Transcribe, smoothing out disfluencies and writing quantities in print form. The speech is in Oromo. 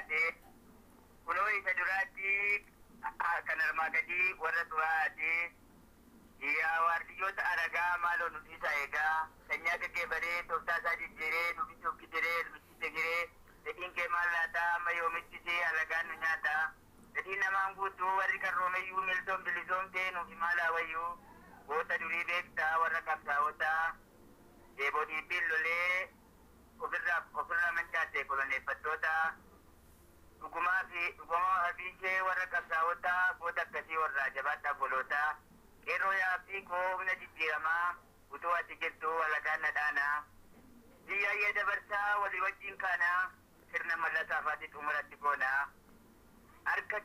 yaade kunoo isa duraatti kan armaa gadii warra duraati yaa waardiyyoota aragaa maaloo nuti isa eegaa sanyaa gaggeeffaree tooftaa isaa jijjiiree nuti tokkitiree nuti tegiree fedhiin kee maal laataa amma yoomittisee alagaan nu nyaataa fedhiin namaan guutuu warri qarroomeyyuu miltoon bilisoomtee nufi maalaa wayyuu goota durii beektaa warra qabsaa'otaa deeboo dhiibbiin lolee ofirraa mancaate koloneeffattoota dhugumaa fiishee warra qabsaa'otaa goota akkasii warraa jabaadhaa golootaa qeerroo yaabbii koo humna jijjiiramaa utuu ati jirtu alagaan nadhaanaa biyyaayee dabarsaa walii wajjiin kaanaa sirna mallasaa faatii xumuratti goonaa harka